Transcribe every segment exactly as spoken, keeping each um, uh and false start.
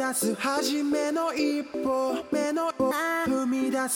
出す初めの一歩目の踏み出す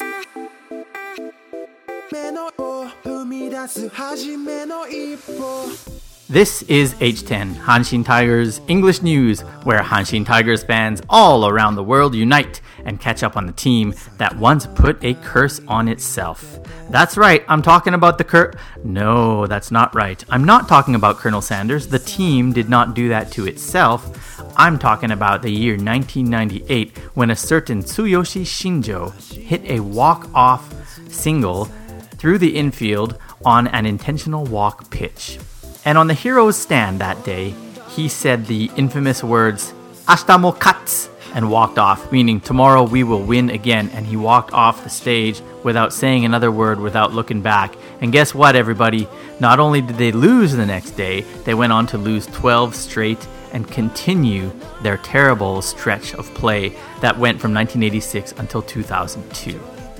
目の踏み出す初めの一歩 This is H ten, Hanshin Tigers English News, where Hanshin Tigers fans all around the world unite and catch up on the team that once put a curse on itself. That's right, I'm talking about the cur- No, that's not right. I'm not talking about Colonel Sanders. The team did not do that to itself. I'm talking about the year nineteen ninety-eight, when a certain Tsuyoshi Shinjo hit a walk-off single through the infield on an intentional walk pitch. And on the hero's stand that day, he said the infamous words, "Ashita mo katsu," and walked off, meaning tomorrow we will win again. And he walked off the stage without saying another word, without looking back. And guess what, everybody? Not only did they lose the next day, they went on to lose twelve straight and continue their terrible stretch of play that went from nineteen eighty-six until two thousand two.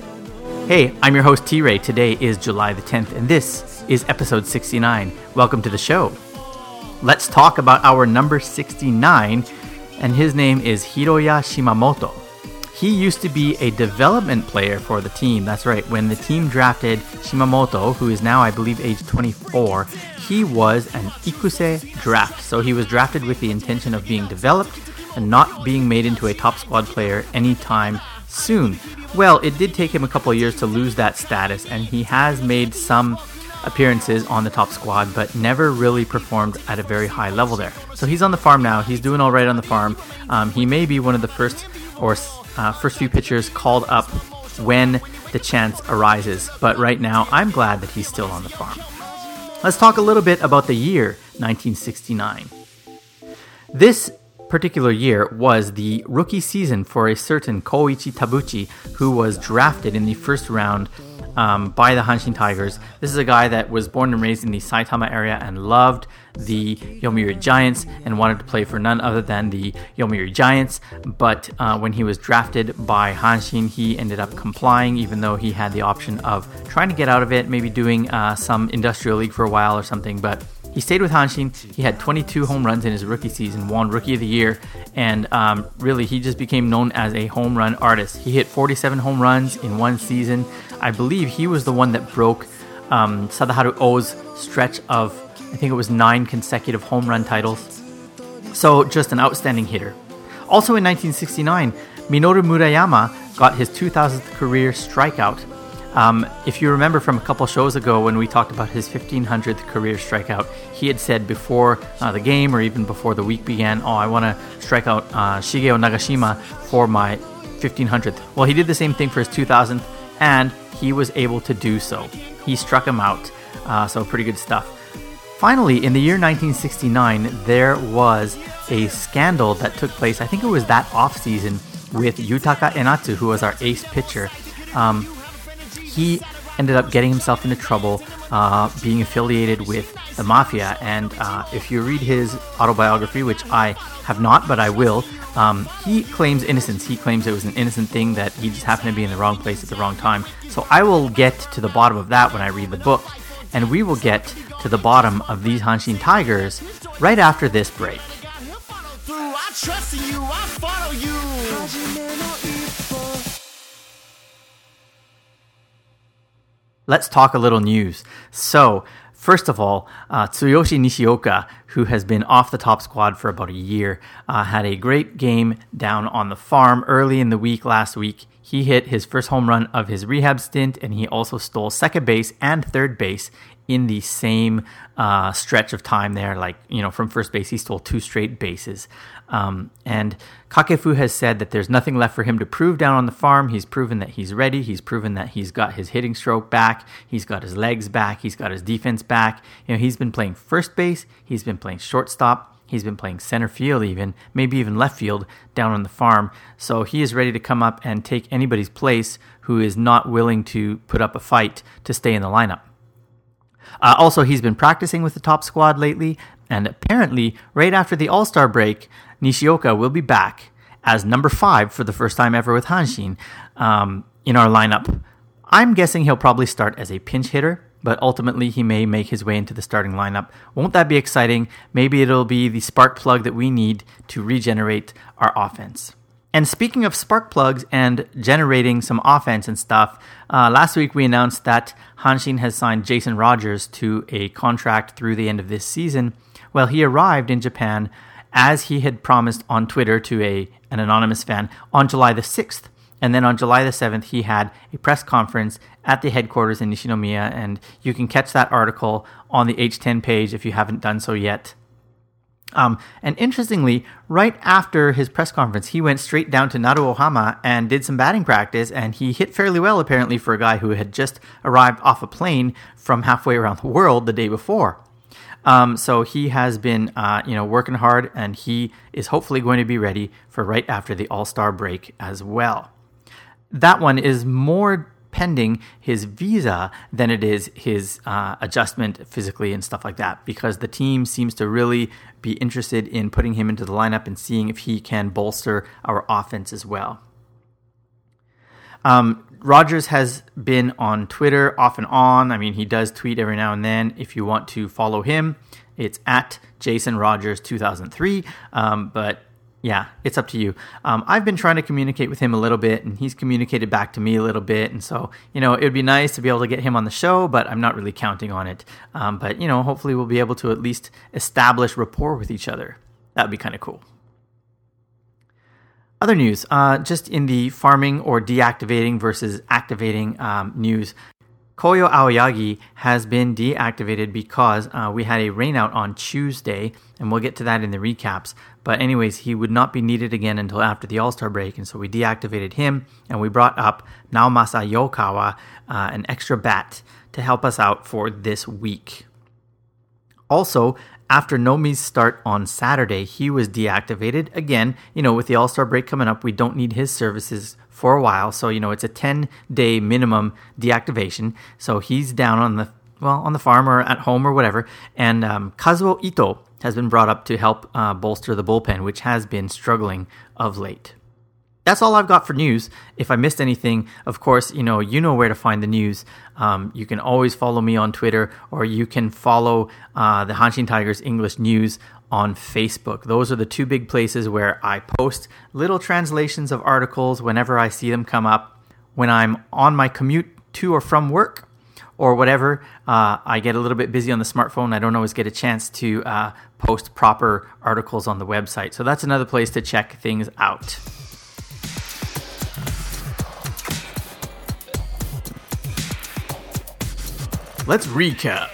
Hey, I'm your host T-Ray. Today is July the tenth, and this is episode sixty-nine. Welcome to the show. Let's talk about our number sixty-nine, and his name is Hiroya Shimamoto. He used to be a development player for the team. That's right, when the team drafted Shimamoto, who is now, I believe, age twenty-four, he was an Ikuse draft. So he was drafted with the intention of being developed and not being made into a top squad player anytime soon. Well, it did take him a couple of years to lose that status, and he has made some appearances on the top squad, but never really performed at a very high level there. So he's on the farm now. He's doing all right on the farm. Um, he may be one of the first or uh, first few pitchers called up when the chance arises. But right now, I'm glad that he's still on the farm. Let's talk a little bit about the year nineteen sixty-nine. This particular year was the rookie season for a certain Koichi Tabuchi, who was drafted in the first round um, by the Hanshin Tigers. This is a guy that was born and raised in the Saitama area and loved the Yomiuri Giants and wanted to play for none other than the Yomiuri Giants. But uh, when he was drafted by Hanshin, he ended up complying, even though he had the option of trying to get out of it, maybe doing uh, some industrial league for a while or something. But he stayed with Hanshin. He had twenty-two home runs in his rookie season, won Rookie of the Year, and um, really he just became known as a home run artist. He hit forty-seven home runs in one season. I believe he was the one that broke um, Sadaharu Oh's stretch of, I think it was nine consecutive home run titles. So just an outstanding hitter. Also in nineteen sixty-nine, Minoru Murayama got his two thousandth career strikeout. Um, if you remember from a couple shows ago when we talked about his fifteen hundredth career strikeout, he had said before uh, the game or even before the week began, oh, I want to strike out uh, Shigeo Nagashima for my fifteen hundredth. Well, he did the same thing for his two thousandth, and he was able to do so. He struck him out, uh, so pretty good stuff. Finally, in the year nineteen sixty-nine, there was a scandal that took place, I think it was that off-season, with Yutaka Enatsu, who was our ace pitcher. Um, he ended up getting himself into trouble, uh, being affiliated with the mafia. And uh, if you read his autobiography, which I have not, but I will, um, he claims innocence. He claims it was an innocent thing, that he just happened to be in the wrong place at the wrong time. So I will get to the bottom of that when I read the book. And we will get to the bottom of these Hanshin Tigers right after this break. I trust you, I follow you. Let's talk a little news. So, first of all, uh, Tsuyoshi Nishioka, who has been off the top squad for about a year, uh, had a great game down on the farm early in the week last week. He hit his first home run of his rehab stint, and he also stole second base and third base in the same uh, stretch of time there. Like, you know, from first base, he stole two straight bases. Um, and Kakefu has said that there's nothing left for him to prove down on the farm. He's proven that he's ready. He's proven that he's got his hitting stroke back. He's got his legs back. He's got his defense back. You know, he's been playing first base. He's been playing shortstop. He's been playing center field even, maybe even left field down on the farm. So he is ready to come up and take anybody's place who is not willing to put up a fight to stay in the lineup. Uh, also, he's been practicing with the top squad lately, and apparently, right after the All-Star break, Nishioka will be back as number five for the first time ever with Hanshin um, in our lineup. I'm guessing he'll probably start as a pinch hitter, but ultimately he may make his way into the starting lineup. Won't that be exciting? Maybe it'll be the spark plug that we need to regenerate our offense. And speaking of spark plugs and generating some offense and stuff, uh, last week we announced that Hanshin has signed Jason Rogers to a contract through the end of this season. Well, he arrived in Japan as he had promised on Twitter to a an anonymous fan on July the sixth. And then on July the seventh, he had a press conference at the headquarters in Nishinomiya, and you can catch that article on the H ten page if you haven't done so yet. Um, and interestingly, right after his press conference, he went straight down to Naruohama and did some batting practice, and he hit fairly well, apparently, for a guy who had just arrived off a plane from halfway around the world the day before. Um, so he has been, uh, you know, working hard, and he is hopefully going to be ready for right after the All-Star break as well. That one is more pending his visa than it is his uh, adjustment physically and stuff like that, because the team seems to really be interested in putting him into the lineup and seeing if he can bolster our offense as well. Um, Rogers has been on Twitter off and on. I mean, he does tweet every now and then. If you want to follow him, it's at Jason Rogers two thousand three. Um, but yeah, it's up to you. Um, I've been trying to communicate with him a little bit, and he's communicated back to me a little bit. And so, you know, it would be nice to be able to get him on the show, but I'm not really counting on it. Um, but, you know, hopefully we'll be able to at least establish rapport with each other. That would be kind of cool. Other news, uh, just in the farming or deactivating versus activating um, news, Koyo Aoyagi has been deactivated because uh, we had a rainout on Tuesday, and we'll get to that in the recaps. But anyways, he would not be needed again until after the All-Star break, and so we deactivated him, and we brought up Naomasa Yokawa, uh, an extra bat, to help us out for this week. Also, after Nomi's start on Saturday, he was deactivated. Again, you know, with the All-Star break coming up, we don't need his services for a while. So, you know, it's a ten-day minimum deactivation. So he's down on the, well, on the farm or at home or whatever. And um, Kazuo Ito has been brought up to help uh, bolster the bullpen, which has been struggling of late. That's all I've got for news. If I missed anything, of course, you know, you know where to find the news. Um, you can always follow me on Twitter, or you can follow uh, the Hanshin Tigers English News on Facebook. Those are the two big places where I post little translations of articles whenever I see them come up. When I'm on my commute to or from work or whatever, uh, I get a little bit busy on the smartphone. I don't always get a chance to uh, post proper articles on the website. So that's another place to check things out. Let's recap.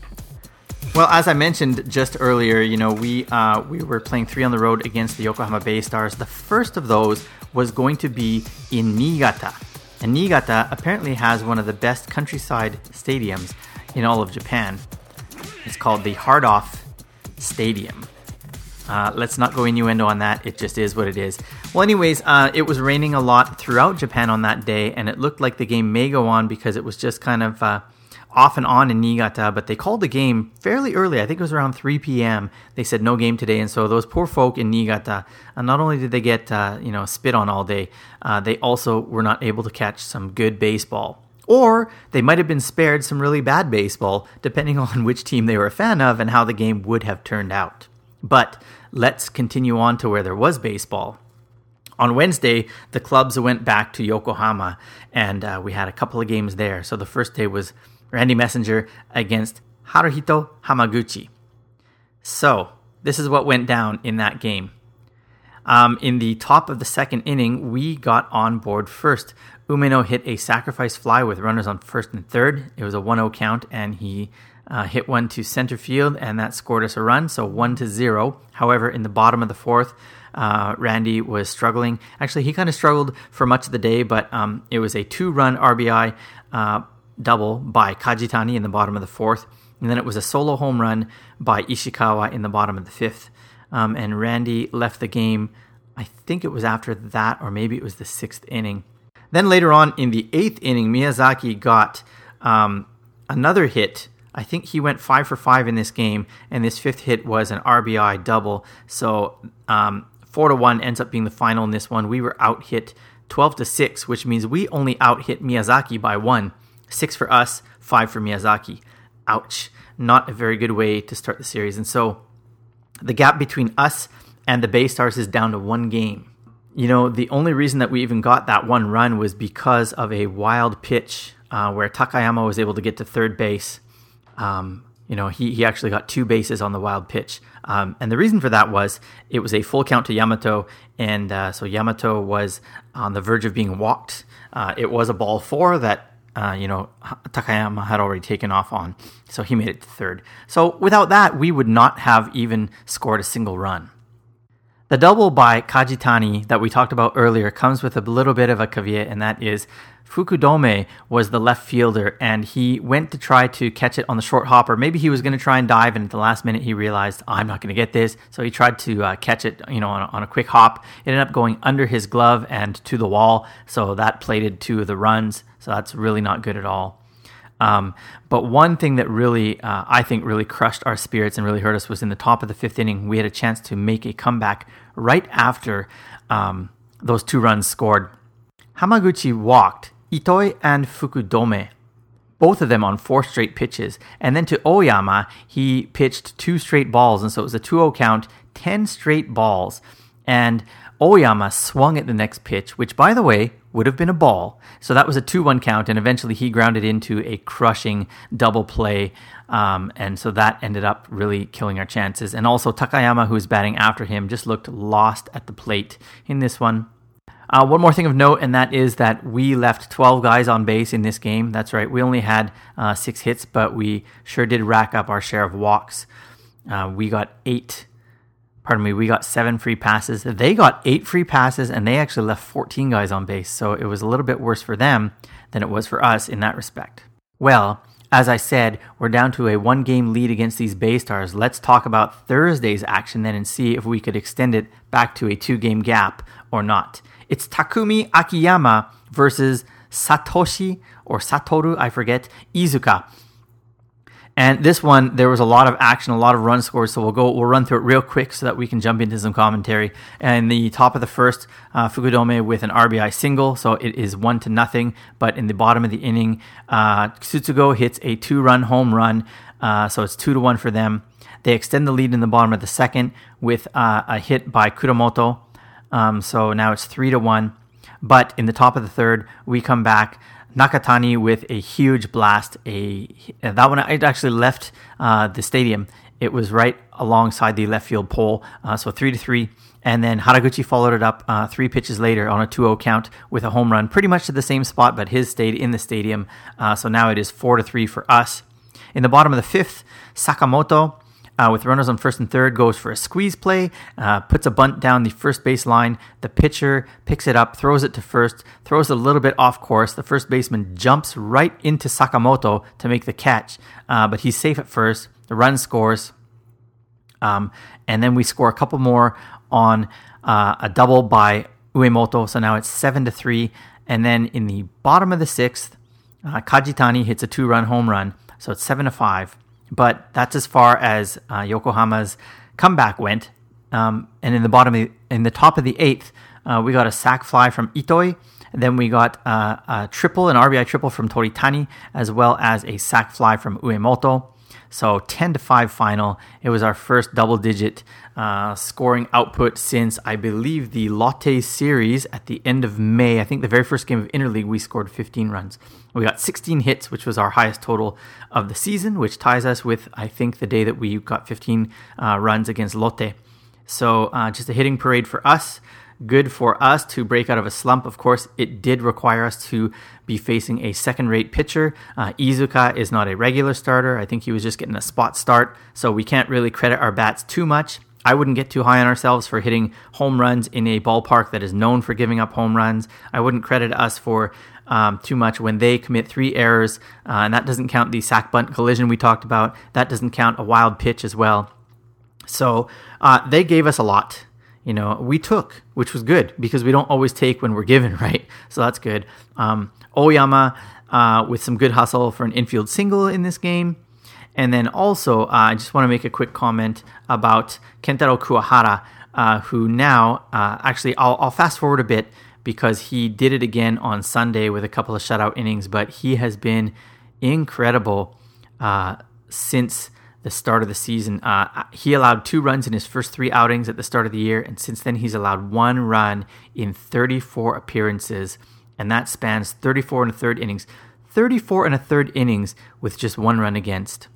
Well, as I mentioned just earlier, you know, we uh, we were playing three on the road against the Yokohama Bay Stars. The first of those was going to be in Niigata. And Niigata apparently has one of the best countryside stadiums in all of Japan. It's called the Hard Off Stadium. Uh, let's not go innuendo on that. It just is what it is. Well, anyways, uh, it was raining a lot throughout Japan on that day, and it looked like the game may go on because it was just kind of Uh, off and on in Niigata, but they called the game fairly early. I think it was around three p.m. They said no game today, and so those poor folk in Niigata, uh, not only did they get uh, you know spit on all day, uh, they also were not able to catch some good baseball. Or they might have been spared some really bad baseball, depending on which team they were a fan of and how the game would have turned out. But let's continue on to where there was baseball. On Wednesday, the clubs went back to Yokohama, and uh, we had a couple of games there. So the first day was Randy Messenger against Haruhito Hamaguchi. So, this is what went down in that game. Um, in the top of the second inning, we got on board first. Umeno hit a sacrifice fly with runners on first and third. It was a one oh count, and he uh, hit one to center field, and that scored us a run, so one to zero. However, in the bottom of the fourth, uh, Randy was struggling. Actually, he kind of struggled for much of the day, but um, it was a two-run R B I uh, double by Kajitani in the bottom of the fourth, and then it was a solo home run by Ishikawa in the bottom of the fifth. Um, and Randy left the game, I think it was after that, or maybe it was the sixth inning. Then later on in the eighth inning, Miyazaki got um, another hit. I think he went five for five in this game, and this fifth hit was an R B I double. So um, four to one ends up being the final in this one. We were out hit twelve to six, which means we only out hit Miyazaki by one. Six for us, five for Miyazaki. Ouch. Not a very good way to start the series. And so the gap between us and the Bay Stars is down to one game. you know, the only reason that we even got that one run was because of a wild pitch uh, where Takayama was able to get to third base. Um, you know, he, he actually got two bases on the wild pitch. Um, and the reason for that was it was a full count to Yamato. And uh, so Yamato was on the verge of being walked. Uh, it was a ball four that, uh, you know, Takayama had already taken off on. So he made it to third. So without that, we would not have even scored a single run. The double by Kajitani that we talked about earlier comes with a little bit of a caveat, and that is Fukudome was the left fielder, and he went to try to catch it on the short hopper. Maybe he was going to try and dive, and at the last minute he realized, I'm not going to get this. So he tried to uh, catch it, you know, on a, on a quick hop. It ended up going under his glove and to the wall, so that plated two of the runs. So that's really not good at all. Um, but one thing that really, uh, I think really crushed our spirits and really hurt us was in the top of the fifth inning. We had a chance to make a comeback right after um, those two runs scored. Hamaguchi walked Itoi and Fukudome, both of them on four straight pitches. And then to Oyama, he pitched two straight balls. And so it was a two oh count, ten straight balls. And Oyama swung at the next pitch, which, by the way, would have been a ball. So that was a two one count, and eventually he grounded into a crushing double play. Um, and so that ended up really killing our chances. And also Takayama, who was batting after him, just looked lost at the plate in this one. Uh, one more thing of note, and that is that we left twelve guys on base in this game. That's right, we only had uh, six hits, but we sure did rack up our share of walks. Uh, we got eight Pardon me, we got seven free passes. They got eight free passes, and they actually left fourteen guys on base. So it was a little bit worse for them than it was for us in that respect. Well, as I said, we're down to a one-game lead against these Bay Stars. Let's talk about Thursday's action then and see if we could extend it back to a two-game gap or not. It's Takumi Akiyama versus Satoshi, or Satoru, I forget, Iizuka. And this one, there was a lot of action, a lot of run scores, so we'll go. We'll run through it real quick so that we can jump into some commentary. And the top of the first, uh, Fukudome with an R B I single, so it is one to nothing. But in the bottom of the inning, uh, Tsutsugo hits a two-run home run, uh, so it's two to one for them. They extend the lead in the bottom of the second with uh, a hit by Kuromoto, um, so now it's three to one. But in the top of the third, we come back. Nakatani with a huge blast. A that one, it actually left uh, the stadium. It was right alongside the left field pole, uh, so three to three. And then Haraguchi followed it up uh, three pitches later on a two oh count with a home run, pretty much to the same spot, but his stayed in the stadium. Uh, so now it is four to three for us. In the bottom of the fifth, Sakamoto, Uh, with runners on first and third, goes for a squeeze play, uh, puts a bunt down the first base line. The pitcher picks it up, throws it to first, throws it a little bit off course. The first baseman jumps right into Sakamoto to make the catch, uh, but he's safe at first. The run scores, um, and then we score a couple more on uh, a double by Uemoto, so now it's seven to three. And then in the bottom of the sixth, uh, Kajitani hits a two-run home run, so it's seven to five. But that's as far as uh, Yokohama's comeback went. Um, and in the bottom, of the, in the top of the eighth, uh, we got a sac fly from Itoi. And then we got uh, a triple, an R B I triple from Toritani, as well as a sac fly from Uemoto. So ten to five final. It was our first double-digit uh, scoring output since, I believe, the Lotte series at the end of May. I think the very first game of Interleague, we scored fifteen runs. We got sixteen hits, which was our highest total of the season, which ties us with, I think, the day that we got fifteen uh, runs against Lotte. So uh, just a hitting parade for us. Good for us to break out of a slump. Of course, it did require us to be facing a second-rate pitcher. Uh, Iizuka is not a regular starter. I think he was just getting a spot start, so we can't really credit our bats too much. I wouldn't get too high on ourselves for hitting home runs in a ballpark that is known for giving up home runs. I wouldn't credit us for um, too much when they commit three errors, uh, and that doesn't count the sac bunt collision we talked about. That doesn't count a wild pitch as well. So uh, they gave us a lot. You know, we took, which was good because we don't always take when we're given, right? So that's good. Um, Oyama uh, with some good hustle for an infield single in this game. And then also, uh, I just want to make a quick comment about Kentaro Kuwahara, uh, who now, uh, actually, I'll, I'll fast forward a bit because he did it again on Sunday with a couple of shutout innings, but he has been incredible uh, since the start of the season. Uh, he allowed two runs in his first three outings at the start of the year, and since then he's allowed one run in thirty-four appearances, and that spans thirty-four and a third innings. thirty-four and a third innings with just one run against.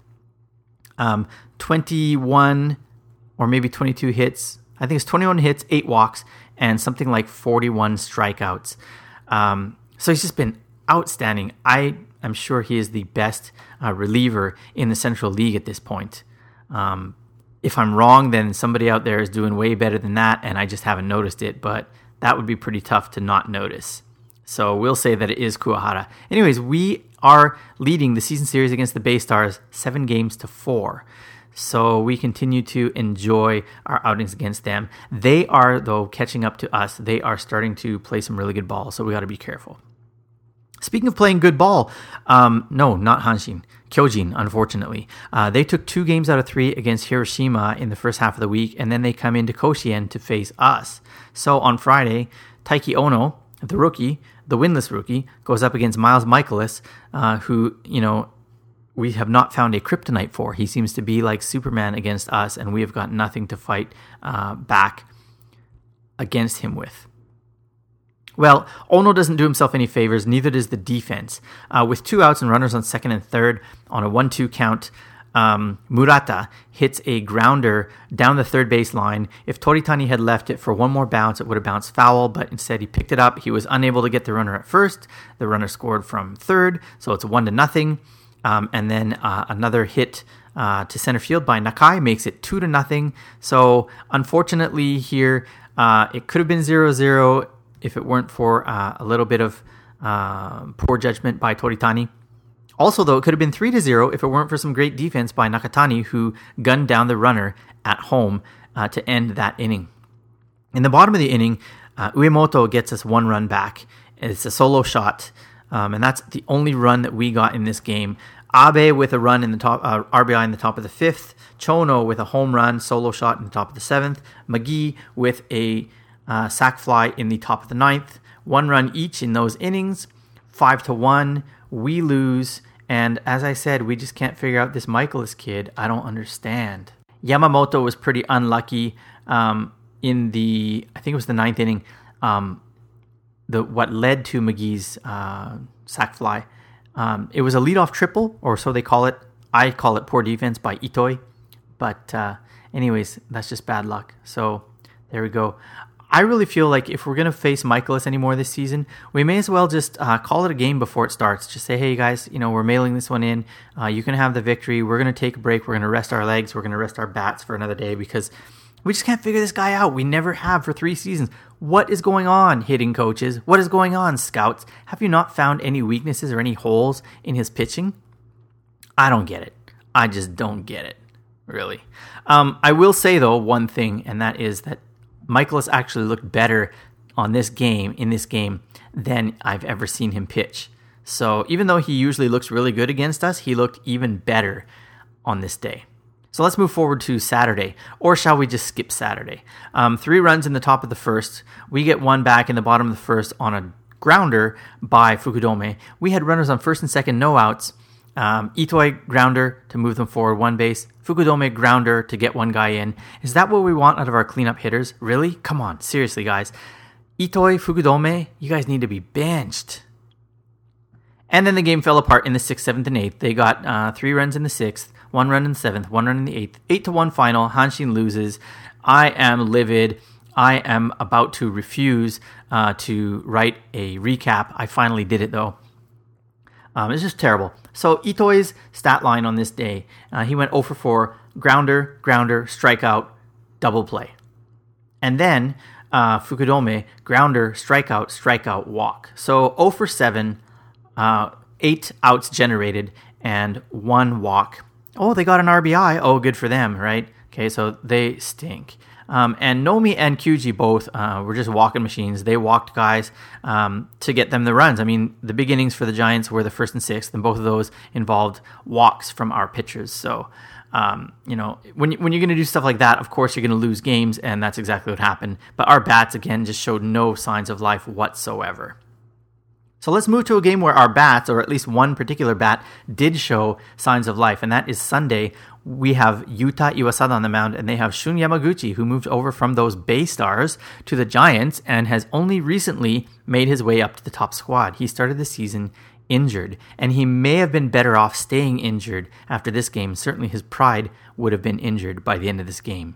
Um, twenty-one or maybe twenty-two hits. I think it's twenty-one hits, eight walks, and something like forty-one strikeouts. Um, so he's just been outstanding. I am sure he is the best uh, reliever in the Central League at this point. Um, if I'm wrong, then somebody out there is doing way better than that, and I just haven't noticed it, but that would be pretty tough to not notice. So we'll say that it is Kuwahara. Anyways, we are leading the season series against the Bay Stars seven games to four. So we continue to enjoy our outings against them. They are, though, catching up to us. They are starting to play some really good ball, so we got to be careful. Speaking of playing good ball, um, no, not Hanshin. Kyojin, unfortunately. Uh, they took two games out of three against Hiroshima in the first half of the week, and then they come into Koshien to face us. So on Friday, Taiki Ono, the rookie, the winless rookie, goes up against Miles Michaelis, uh, who, you know, we have not found a kryptonite for. He seems to be like Superman against us, and we have got nothing to fight uh, back against him with. Well, Ono doesn't do himself any favors, neither does the defense. Uh, with two outs and runners on second and third on a one two count, um, Murata hits a grounder down the third base line. If Toritani had left it for one more bounce, it would have bounced foul, but instead he picked it up. He was unable to get the runner at first. The runner scored from third, so it's a one to nothing. Um, and then uh, another hit uh, to center field by Nakai makes it two to nothing. So unfortunately here, uh, it could have been zero zero if it weren't for uh, a little bit of uh, poor judgment by Toritani. Also, though, it could have been three to zero if it weren't for some great defense by Nakatani, who gunned down the runner at home uh, to end that inning. In the bottom of the inning, uh, Uemoto gets us one run back. It's a solo shot, um, and that's the only run that we got in this game. Abe with a run in the top, uh, R B I in the top of the fifth. Chono with a home run, solo shot in the top of the seventh. McGee with a Uh, sac fly in the top of the ninth. One run each in those innings. Five to one. We lose. And as I said, we just can't figure out this Michaelis kid. I don't understand. Yamamoto was pretty unlucky um, in the, I think it was the ninth inning. Um, the what led to McGee's uh, sac fly. Um, it was a leadoff triple, or so they call it. I call it poor defense by Itoi. But uh, anyways, that's just bad luck. So there we go. I really feel like if we're going to face Michaelis anymore this season, we may as well just uh, call it a game before it starts. Just say, hey guys, you know, we're mailing this one in. Uh, you can have the victory. We're going to take a break. We're going to rest our legs. We're going to rest our bats for another day because we just can't figure this guy out. We never have for three seasons. What is going on, hitting coaches? What is going on, scouts? Have you not found any weaknesses or any holes in his pitching? I don't get it. I just don't get it, really. Um, I will say, though, one thing, and that is that Michaelis actually looked better on this game, in this game, than I've ever seen him pitch. So even though he usually looks really good against us, he looked even better on this day. So let's move forward to Saturday, or shall we just skip Saturday? Um, three runs in the top of the first. We get one back in the bottom of the first on a grounder by Fukudome. We had runners on first and second, no outs. Um, Itoi grounder to move them forward one base. Fukudome grounder to get one guy in. Is that what we want out of our cleanup hitters? Really? Come on, seriously, guys. Itoi, Fukudome, you guys need to be benched. And then the game fell apart in the sixth, seventh, and eighth. They got uh, three runs in the sixth, one run in the seventh, one run in the eighth. Eight to one final. Hanshin loses. I am livid. I am about to refuse uh, to write a recap. I finally did it though. Um, it's just terrible. So Itoi's stat line on this day, uh, he went zero for four, grounder, grounder, strikeout, double play. And then uh, Fukudome, grounder, strikeout, strikeout, walk. So zero for seven, uh, eight outs generated, and one walk. Oh, they got an R B I. Oh, good for them, right? Okay, so they stink. Um, and Nomi and Kyuji both uh, were just walking machines. They walked guys um, to get them the runs. I mean, the big innings for the Giants were the first and sixth, and both of those involved walks from our pitchers. So, um, you know, when, you, when you're going to do stuff like that, of course, you're going to lose games, and that's exactly what happened. But our bats, again, just showed no signs of life whatsoever. So let's move to a game where our bats, or at least one particular bat, did show signs of life, and that is Sunday. We have Yuta Iwasada on the mound, and they have Shun Yamaguchi, who moved over from those Bay Stars to the Giants and has only recently made his way up to the top squad. He started the season injured, and he may have been better off staying injured after this game. Certainly his pride would have been injured by the end of this game.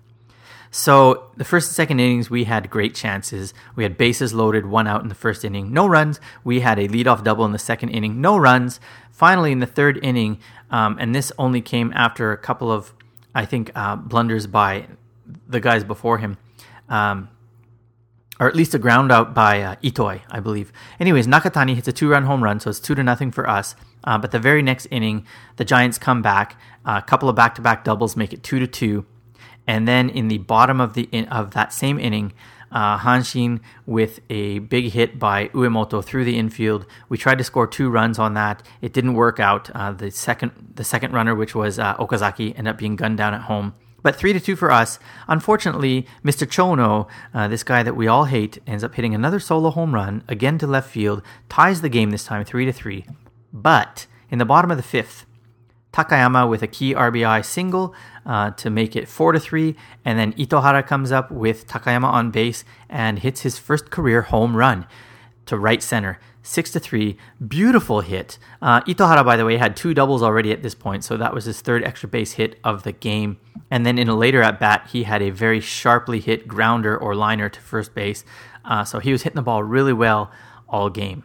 So the first and second innings, we had great chances. We had bases loaded, one out in the first inning, no runs. We had a leadoff double in the second inning, no runs. Finally, in the third inning, um, and this only came after a couple of, I think, uh, blunders by the guys before him, um, or at least a ground out by uh, Itoi, I believe. Anyways, Nakatani hits a two-run home run, so it's two to nothing for us. Uh, but the very next inning, the Giants come back. Uh, a couple of back-to-back doubles make it two to two. And then in the bottom of the in, of that same inning, uh, Hanshin with a big hit by Uemoto through the infield. We tried to score two runs on that. It didn't work out. Uh, the second the second runner, which was uh, Okazaki, ended up being gunned down at home. But three to two for us. Unfortunately, Mister Chono, uh, this guy that we all hate, ends up hitting another solo home run, again to left field, ties the game this time, three to three. But in the bottom of the fifth, Takayama with a key R B I single uh, to make it four to three, and then Itohara comes up with Takayama on base and hits his first career home run to right center, six to three. Beautiful hit. Uh, Itohara, by the way, had two doubles already at this point, so that was his third extra base hit of the game. And then in a later at bat, he had a very sharply hit grounder or liner to first base, uh, so he was hitting the ball really well all game.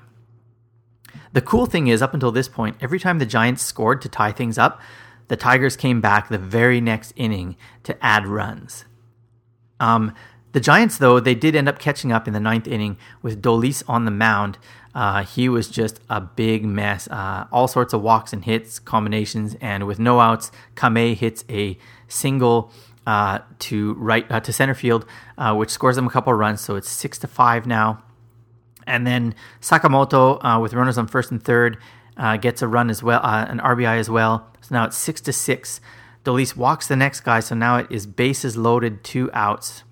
The cool thing is, up until this point, every time the Giants scored to tie things up, the Tigers came back the very next inning to add runs. Um, the Giants, though, they did end up catching up in the ninth inning with Dolis on the mound. Uh, he was just a big mess. Uh, all sorts of walks and hits, combinations, and with no outs, Kame hits a single uh, to right uh, to center field, uh, which scores them a couple of runs. So it's six to five now. And then Sakamoto, uh, with runners on first and third, uh, gets a run as well, uh, an R B I as well. So now it's six to six. Dolis walks the next guy, so now it is bases loaded, two outs.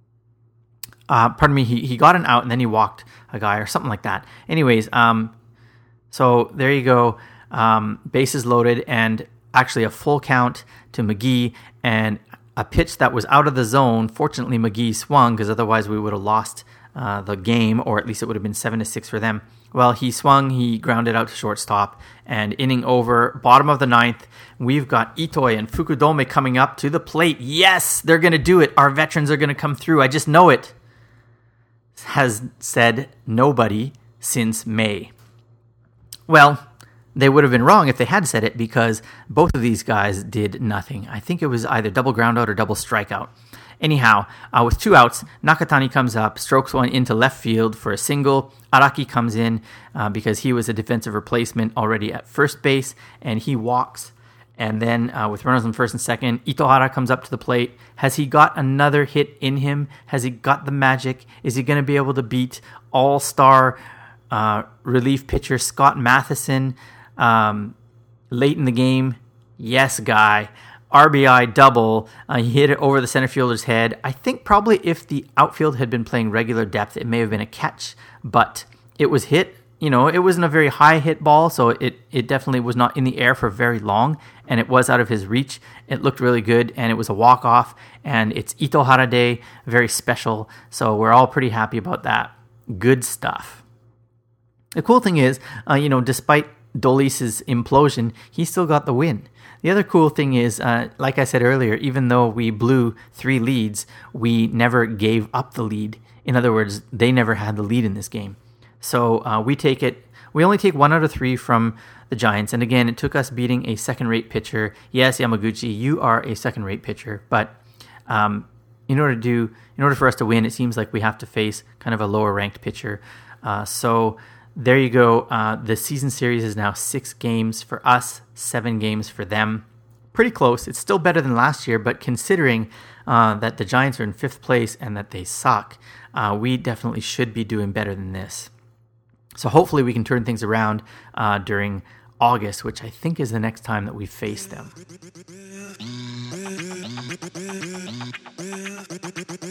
Uh, pardon me, he, he got an out and then he walked a guy or something like that. Anyways, um, so there you go. Um, bases loaded and actually a full count to McGee and a pitch that was out of the zone. Fortunately, McGee swung because otherwise we would have lost Uh, the game, or at least it would have been seven to six for them. Well, he swung, he grounded out to shortstop, and inning over, bottom of the ninth, we've got Itoi and Fukudome coming up to the plate. Yes, they're going to do it. Our veterans are going to come through. I just know it. Has said nobody since May. Well, they would have been wrong if they had said it, because both of these guys did nothing. I think it was either double groundout or double strikeout. Anyhow, uh, with two outs, Nakatani comes up, strokes one into left field for a single. Araki comes in uh, because he was a defensive replacement already at first base, and he walks. And then uh, with runners on first and second, Itohara comes up to the plate. Has he got another hit in him? Has he got the magic? Is he going to be able to beat all-star uh, relief pitcher Scott Matheson um, late in the game? Yes, guy. R B I double. Uh, he hit it over the center fielder's head. I think probably if the outfield had been playing regular depth, it may have been a catch, but it was hit. You know, it wasn't a very high hit ball, so it, it definitely was not in the air for very long, and it was out of his reach. It looked really good, and it was a walk-off, and it's Itohara Day, very special, so we're all pretty happy about that. Good stuff. The cool thing is, uh, you know, despite Dolis' implosion, he still got the win. The other cool thing is, uh, like I said earlier, even though we blew three leads, we never gave up the lead. In other words, they never had the lead in this game. So uh, we take it. We only take one out of three from the Giants. And again, it took us beating a second-rate pitcher. Yes, Yamaguchi, you are a second-rate pitcher, but um, in order to do, in order for us to win, it seems like we have to face kind of a lower-ranked pitcher. Uh, so. There you go. Uh, the season series is now six games for us, seven games for them. Pretty close. It's still better than last year, but considering uh, that the Giants are in fifth place and that they suck, uh, we definitely should be doing better than this. So hopefully we can turn things around uh, during August, which I think is the next time that we face them.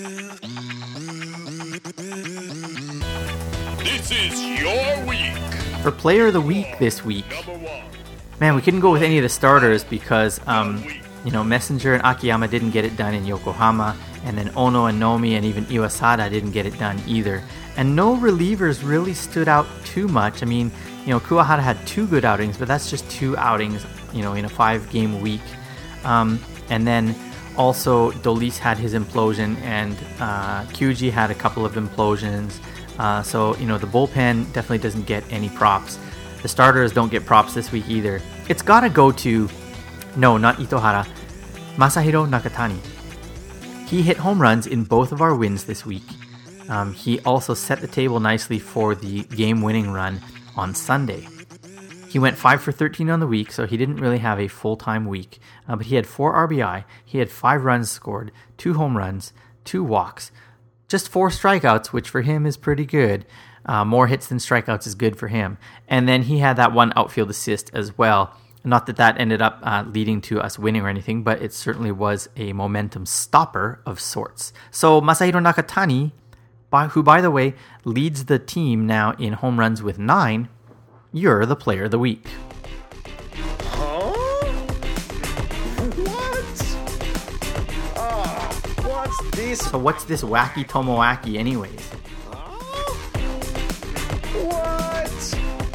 This is your week. for player of the week this week, man, we couldn't go with any of the starters because, um, you know, Messenger and Akiyama didn't get it done in Yokohama, and then Ono and Nomi and even Iwasada didn't get it done either. And no relievers really stood out too much. I mean, you know, Kuwahara had two good outings, but that's just two outings, you know, in a five-game week. Um, and then also Dolis had his implosion, and uh, Kyuji had a couple of implosions. Uh, so, you know, the bullpen definitely doesn't get any props. The starters don't get props this week either. It's got to go to, no, not Itohara, Masahiro Nakatani. He hit home runs in both of our wins this week. Um, he also set the table nicely for the game-winning run on Sunday. He went five for thirteen on the week, so he didn't really have a full-time week. Uh, but he had four R B I, he had five runs scored, two home runs, two walks, just four strikeouts, which for him is pretty good. Uh, more hits than strikeouts is good for him. And then he had that one outfield assist as well. Not that that ended up uh, leading to us winning or anything, but it certainly was a momentum stopper of sorts. So Masahiro Nakatani, by, who, by the way, leads the team now in home runs with nine, you're the player of the week. Huh? What? Ah, what's this? So what's this wacky Tomoaki anyways? What?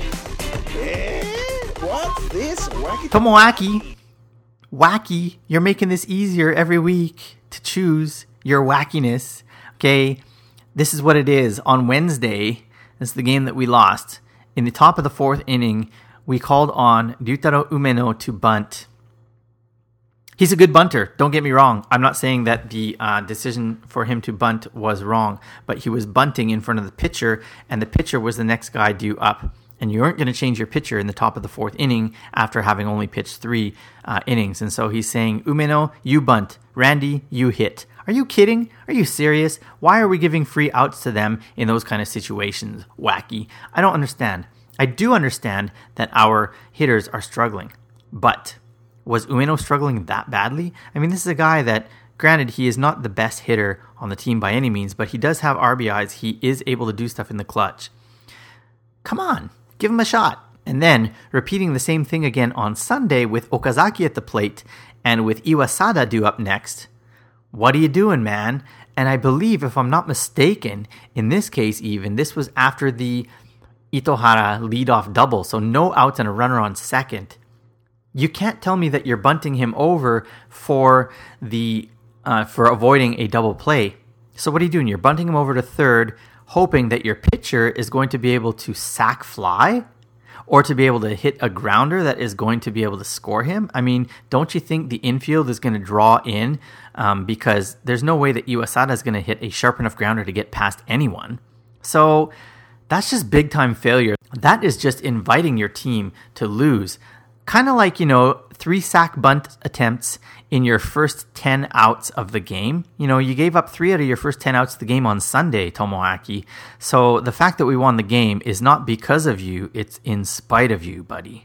Eh? What's this wacky Tomoaki, wacky, you're making this easier every week to choose your wackiness. Okay, this is what it is. On Wednesday, this is the game that we lost. In the top of the fourth inning, we called on Ryutaro Umeno to bunt. He's a good bunter, don't get me wrong. I'm not saying that the uh, decision for him to bunt was wrong, but he was bunting in front of the pitcher, and the pitcher was the next guy due up. And you aren't going to change your pitcher in the top of the fourth inning after having only pitched three uh, innings. And so he's saying, Umeno, you bunt. Randy, you hit. Are you kidding? Are you serious? Why are we giving free outs to them in those kind of situations? Wacky. I don't understand. I do understand that our hitters are struggling. But was Umeno struggling that badly? I mean, this is a guy that, granted, he is not the best hitter on the team by any means, but he does have R B Is. He is able to do stuff in the clutch. Come on. Give him a shot. And then repeating the same thing again on Sunday with Okazaki at the plate and with Iwasada due up next. What are you doing, man? And I believe, if I'm not mistaken, in this case even, this was after the Itohara leadoff double, so no outs and a runner on second. You can't tell me that you're bunting him over for the uh, for avoiding a double play. So what are you doing? You're bunting him over to third, hoping that your pitcher is going to be able to sack fly or to be able to hit a grounder that is going to be able to score him. I mean, don't you think the infield is going to draw in um, because there's no way that Iwasada is going to hit a sharp enough grounder to get past anyone. So that's just big time failure. That is just inviting your team to lose. Kind of like, you know, three sack bunt attempts in your first ten outs of the game. You know, you gave up three out of your first ten outs of the game on Sunday, Tomoaki. So the fact that we won the game is not because of you, it's in spite of you, buddy.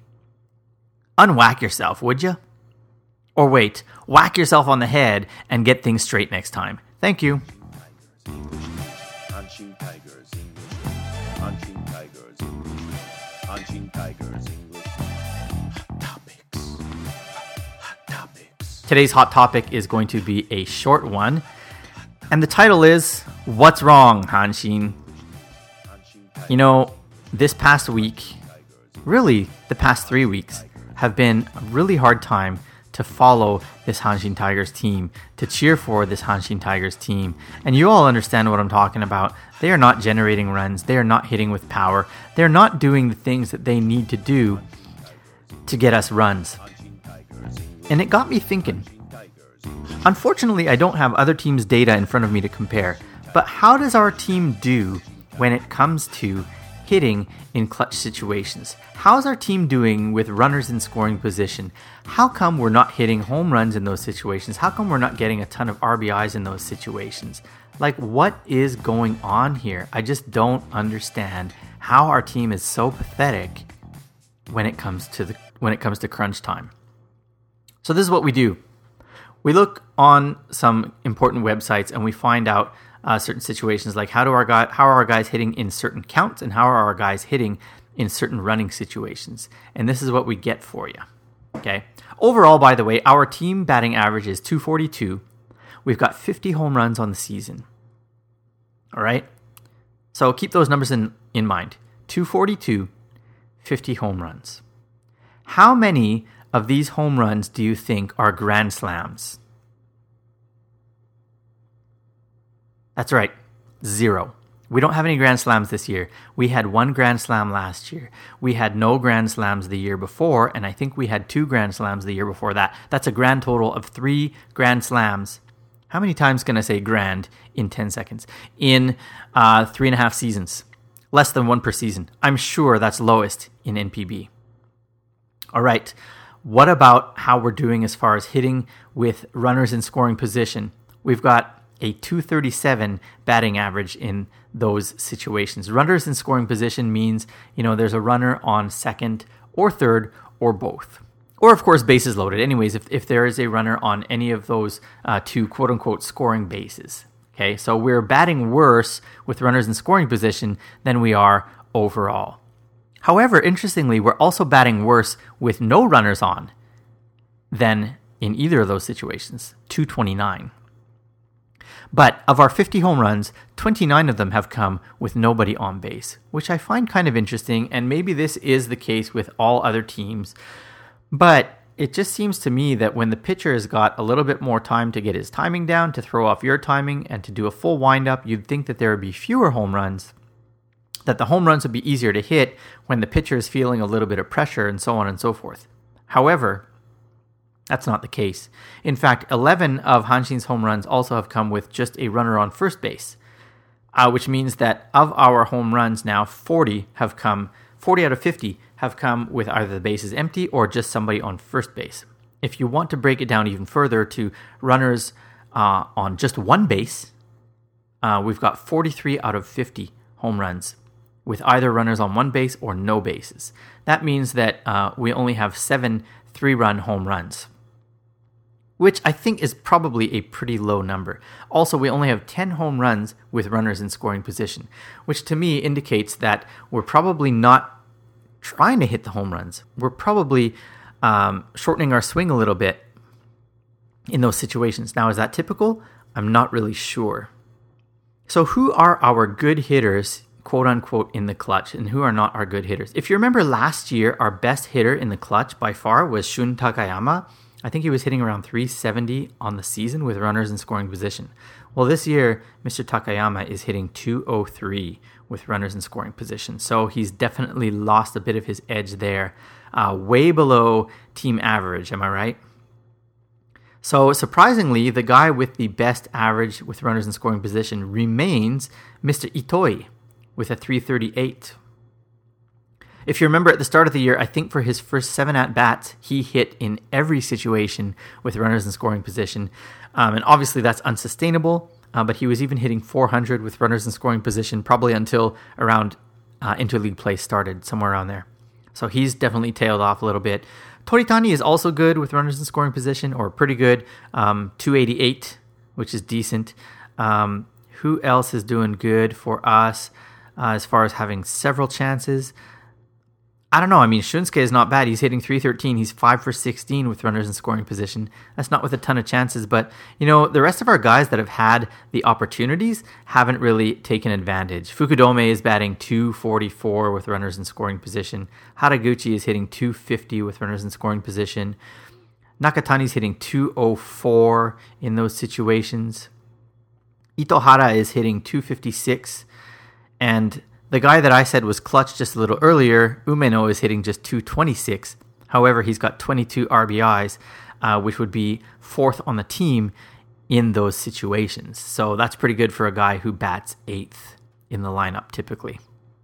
Unwhack yourself, would you? Or wait, whack yourself on the head and get things straight next time. Thank you. Hanshin Tigers English. Hanshin Tigers English. Hanshin Tigers English. Today's hot topic is going to be a short one, and the title is, What's Wrong, Hanshin? You know, this past week, really the past three weeks, have been a really hard time to follow this Hanshin Tigers team, to cheer for this Hanshin Tigers team. And you all understand what I'm talking about. They are not generating runs. They are not hitting with power. They're not doing the things that they need to do to get us runs. And it got me thinking. Unfortunately, I don't have other teams' data in front of me to compare, but how does our team do when it comes to hitting in clutch situations? How's our team doing with runners in scoring position? How come we're not hitting home runs in those situations? How come we're not getting a ton of R B Is in those situations? Like, what is going on here? I just don't understand how our team is so pathetic when it comes to the when it comes to crunch time. So this is what we do. We look on some important websites and we find out uh, certain situations like how do our guy, how are our guys hitting in certain counts and how are our guys hitting in certain running situations. And this is what we get for you. Okay. Overall, by the way, our team batting average is two forty-two. We've got fifty home runs on the season. All right. So keep those numbers in, in mind. two forty-two, fifty home runs. How many of these home runs do you think are grand slams? That's right. Zero. We don't have any grand slams this year. We had one grand slam last year. We had no grand slams the year before, and I think we had two grand slams the year before that. That's a grand total of three grand slams. How many times can I say grand in ten seconds? In uh, three and a half seasons. Less than one per season. I'm sure that's lowest in N P B. All right. What about how we're doing as far as hitting with runners in scoring position? We've got a two thirty-seven batting average in those situations. Runners in scoring position means, you know, there's a runner on second or third or both. Or, of course, bases loaded. Anyways, if, if there is a runner on any of those uh, two quote-unquote scoring bases. Okay, so we're batting worse with runners in scoring position than we are overall. However, interestingly, we're also batting worse with no runners on than in either of those situations, two twenty-nine. But of our fifty home runs, twenty-nine of them have come with nobody on base, which I find kind of interesting, and maybe this is the case with all other teams. But it just seems to me that when the pitcher has got a little bit more time to get his timing down, to throw off your timing, and to do a full windup, you'd think that there would be fewer home runs, that the home runs would be easier to hit when the pitcher is feeling a little bit of pressure, and so on and so forth. However, that's not the case. In fact, eleven of Hanshin's home runs also have come with just a runner on first base, uh, which means that of our home runs now, forty have come, forty out of fifty have come with either the bases empty or just somebody on first base. If you want to break it down even further to runners uh, on just one base, uh, we've got forty-three out of fifty home runs with either runners on one base or no bases. That means that uh, we only have seven three-run home runs, which I think is probably a pretty low number. Also, we only have ten home runs with runners in scoring position, which to me indicates that we're probably not trying to hit the home runs. We're probably um, shortening our swing a little bit in those situations. Now, is that typical? I'm not really sure. So who are our good hitters, quote unquote, in the clutch, and who are not our good hitters? If you remember last year, our best hitter in the clutch by far was Shun Takayama. I think he was hitting around three seventy on the season with runners in scoring position. Well, this year, Mister Takayama is hitting two oh three with runners in scoring position. So he's definitely lost a bit of his edge there, uh, way below team average. Am I right? So surprisingly, the guy with the best average with runners in scoring position remains Mister Itoi with a three thirty-eight. If you remember at the start of the year, I think for his first seven at-bats, he hit in every situation with runners in scoring position. Um, and obviously that's unsustainable, uh, but he was even hitting four hundred with runners in scoring position probably until around uh, interleague play started, somewhere around there. So he's definitely tailed off a little bit. Toritani is also good with runners in scoring position, or pretty good, um, two eighty-eight, which is decent. Um, who else is doing good for us uh, as far as having several chances? I don't know. I mean, Shunsuke is not bad. He's hitting three thirteen. He's five for sixteen with runners in scoring position. That's not with a ton of chances, but, you know, the rest of our guys that have had the opportunities haven't really taken advantage. Fukudome is batting two forty-four with runners in scoring position. Haraguchi is hitting two fifty with runners in scoring position. Nakatani's hitting two oh four in those situations. Itohara is hitting two fifty-six, and the guy that I said was clutch just a little earlier, Umeno, is hitting just two twenty-six. However, he's got twenty-two R B Is, uh, which would be fourth on the team in those situations. So that's pretty good for a guy who bats eighth in the lineup typically.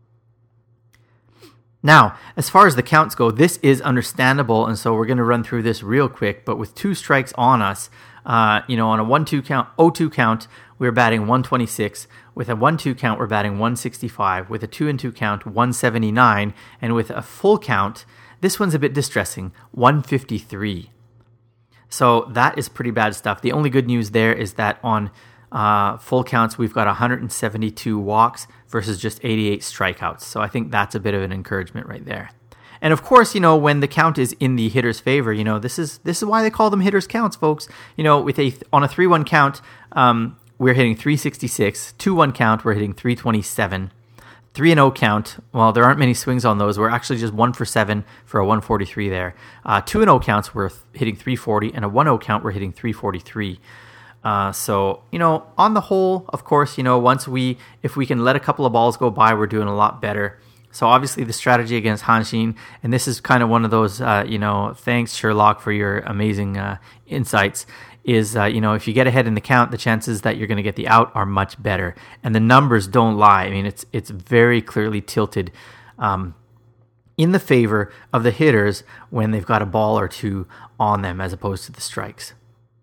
Now, as far as the counts go, this is understandable, and so we're going to run through this real quick. But with two strikes on us, uh, you know, on a one two count, oh two count, we're batting one twenty-six. With a one two count, we're batting one sixty-five. With a two and two count, one seventy-nine. And with a full count, this one's a bit distressing, one fifty-three. So that is pretty bad stuff. The only good news there is that on uh, full counts, we've got one hundred seventy-two walks versus just eighty-eight strikeouts. So I think that's a bit of an encouragement right there. And of course, you know, when the count is in the hitter's favor, you know, this is this is why they call them hitters counts, folks. You know, with a on a three one count, um, we're hitting three sixty-six. two one count, we're hitting three twenty-seven. three and oh count, well, there aren't many swings on those. We're actually just one for seven for a one forty-three there. Uh, two and oh counts, we're hitting three forty, and a one oh count, we're hitting three forty-three. Uh, so, you know, on the whole, of course, you know, once we, if we can let a couple of balls go by, we're doing a lot better. So obviously the strategy against Hanshin, and this is kind of one of those, uh, you know, thanks Sherlock for your amazing uh, insights, is, uh, you know, if you get ahead in the count, the chances that you're going to get the out are much better. And the numbers don't lie. I mean, it's it's very clearly tilted um, in the favor of the hitters when they've got a ball or two on them as opposed to the strikes.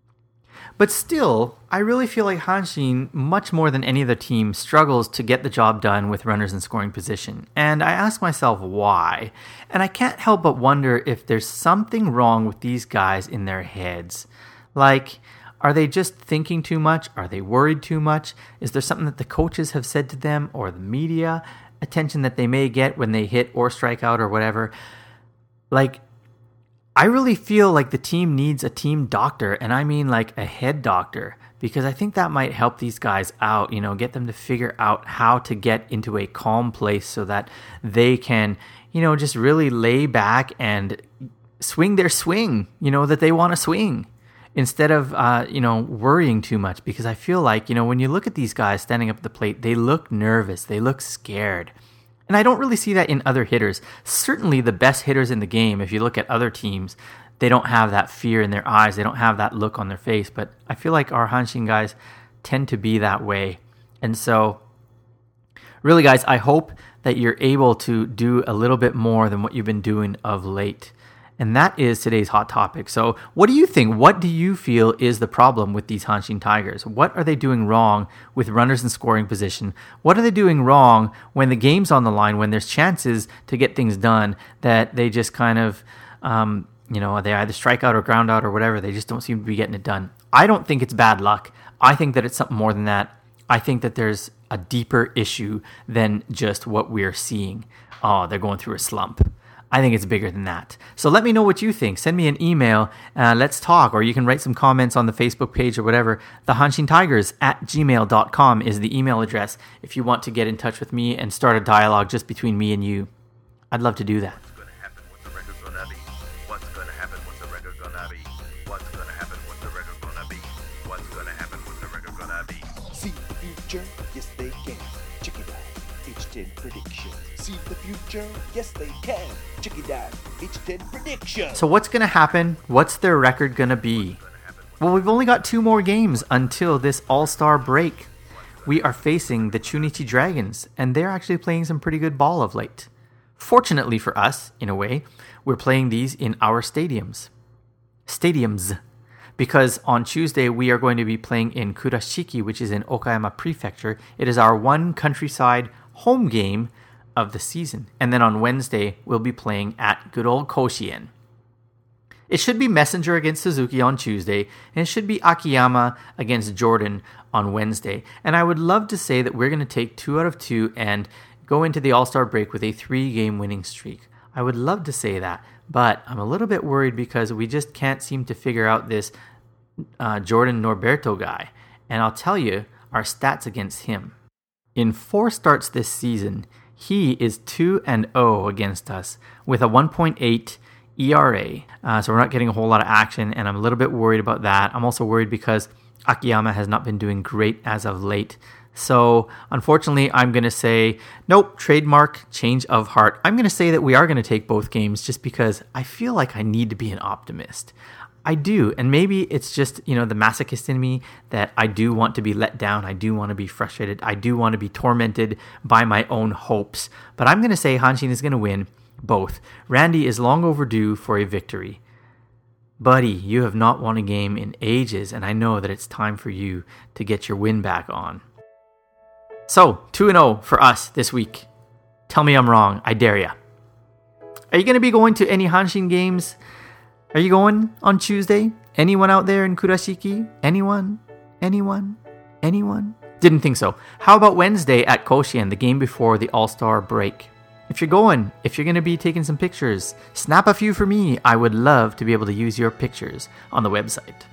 But still, I really feel like Hanshin, much more than any other team, struggles to get the job done with runners in scoring position. And I ask myself why. And I can't help but wonder if there's something wrong with these guys in their heads. Like, are they just thinking too much? Are they worried too much? Is there something that the coaches have said to them or the media? Attention that they may get when they hit or strike out or whatever? Like, I really feel like the team needs a team doctor, and I mean like a head doctor, because I think that might help these guys out, you know, get them to figure out how to get into a calm place so that they can, you know, just really lay back and swing their swing, you know, that they want to swing instead of, uh, you know, worrying too much. Because I feel like, you know, when you look at these guys standing up at the plate, they look nervous, they look scared. And I don't really see that in other hitters. Certainly the best hitters in the game, if you look at other teams, they don't have that fear in their eyes. They don't have that look on their face. But I feel like our Hanshin guys tend to be that way. And so, really, guys, I hope that you're able to do a little bit more than what you've been doing of late. And that is today's hot topic. So what do you think? What do you feel is the problem with these Hanshin Tigers? What are they doing wrong with runners in scoring position? What are they doing wrong when the game's on the line, when there's chances to get things done, that they just kind of, um, you know, they either strike out or ground out or whatever. They just don't seem to be getting it done. I don't think it's bad luck. I think that it's something more than that. I think that there's a deeper issue than just what we're seeing. Oh, they're going through a slump. I think it's bigger than that. So let me know what you think. Send me an email. Uh, let's talk. Or you can write some comments on the Facebook page or whatever. The Hanshin Tigers at gmail dot com is the email address if you want to get in touch with me and start a dialogue just between me and you. I'd love to do that. What's gonna happen? What's the record gonna be? What's gonna happen? What's the record gonna be? What's gonna happen? What's the record gonna be? What's gonna happen? What's the record gonna be? See the future, yes they can. Check it out, H ten predictions. See the future, yes they can. Check it out, H ten predictions. So what's going to happen? What's their record going to be? Well, we've only got two more games until this All-Star break. We are facing the Chunichi Dragons, and they're actually playing some pretty good ball of late. Fortunately for us, in a way, we're playing these in our stadiums. Stadiums. Because on Tuesday, we are going to be playing in Kurashiki, which is in Okayama Prefecture. It is our one countryside home game of the season. And then on Wednesday, we'll be playing at good old Koshien. It should be Messenger against Suzuki on Tuesday, and it should be Akiyama against Jordan on Wednesday. And I would love to say that we're going to take two out of two and go into the All-Star break with a three-game winning streak. I would love to say that, but I'm a little bit worried because we just can't seem to figure out this uh, Jordan Norberto guy. And I'll tell you our stats against him. In four starts this season, he is two and oh against us with a one point eight E R A. Uh, so we're not getting a whole lot of action, and I'm a little bit worried about that. I'm also worried because Akiyama has not been doing great as of late. So unfortunately, I'm going to say, nope, trademark change of heart. I'm going to say that we are going to take both games just because I feel like I need to be an optimist. I do, and maybe it's just, you know, the masochist in me that I do want to be let down. I do want to be frustrated. I do want to be tormented by my own hopes. But I'm going to say Hanshin is going to win both. Randy is long overdue for a victory. Buddy, you have not won a game in ages, and I know that it's time for you to get your win back on. So, two and oh for us this week. Tell me I'm wrong. I dare ya. Are you going to be going to any Hanshin games? Are you going on Tuesday? Anyone out there in Kurashiki? Anyone? Anyone? Anyone? Didn't think so. How about Wednesday at Koshien, the game before the All-Star break? If you're going, if you're going to be taking some pictures, snap a few for me. I would love to be able to use your pictures on the website.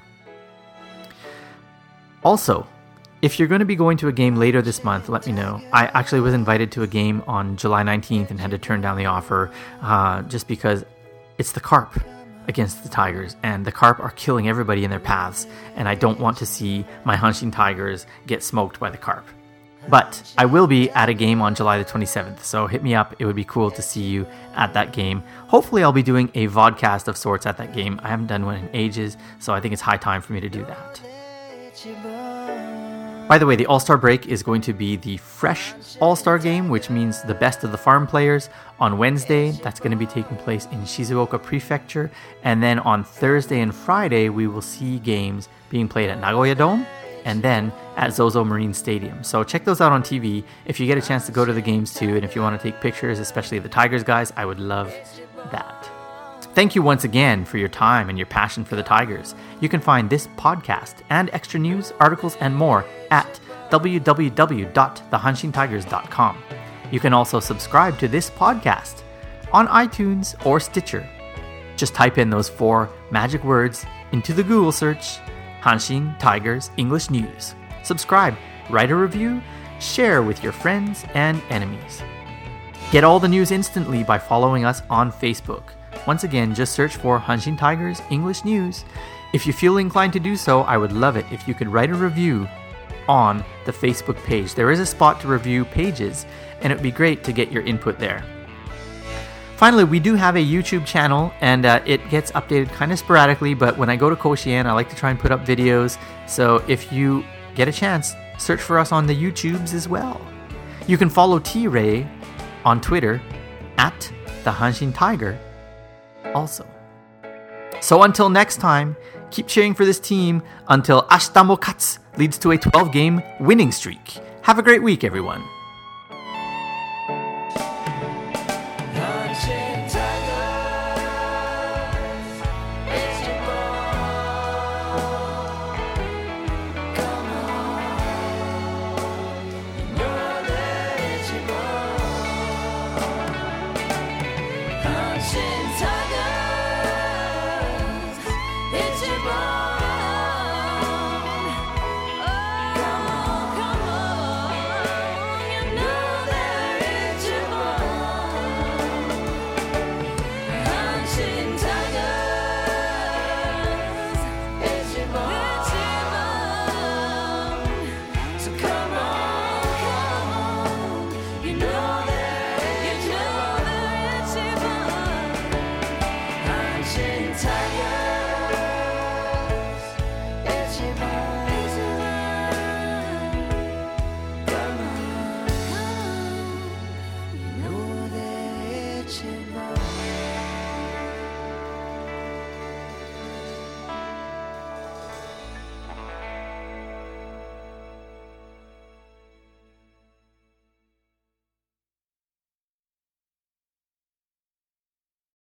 Also, if you're going to be going to a game later this month, let me know. I actually was invited to a game on July nineteenth and had to turn down the offer uh, just because it's the Carp against the Tigers, and the Carp are killing everybody in their paths, and I don't want to see my Hanshin Tigers get smoked by the Carp. But I will be at a game on July the twenty-seventh, so hit me up. It would be cool to see you at that game. Hopefully I'll be doing a vodcast of sorts at that game. I haven't done one in ages, so I think it's high time for me to do that. By the way, the All-Star break is going to be the fresh All-Star game, which means the best of the farm players on Wednesday. That's going to be taking place in Shizuoka Prefecture. And then on Thursday and Friday, we will see games being played at Nagoya Dome and then at Zozo Marine Stadium. So check those out on T V if you get a chance to go to the games too. And if you want to take pictures, especially the Tigers guys, I would love that. Thank you once again for your time and your passion for the Tigers. You can find this podcast and extra news, articles, and more at w w w dot the hanshin tigers dot com. You can also subscribe to this podcast on iTunes or Stitcher. Just type in those four magic words into the Google search, Hanshin Tigers English News. Subscribe, write a review, share with your friends and enemies. Get all the news instantly by following us on Facebook. Once again, just search for Hanshin Tigers English News. If you feel inclined to do so, I would love it if you could write a review on the Facebook page. There is a spot to review pages, and it would be great to get your input there. Finally, we do have a YouTube channel, and uh, it gets updated kind of sporadically, but when I go to Koshien, I like to try and put up videos. So if you get a chance, search for us on the YouTubes as well. You can follow T-Ray on Twitter at the Hanshin Tiger also. So until next time, keep cheering for this team until Ashita mo Katsu leads to a twelve game winning streak. Have a great week, everyone.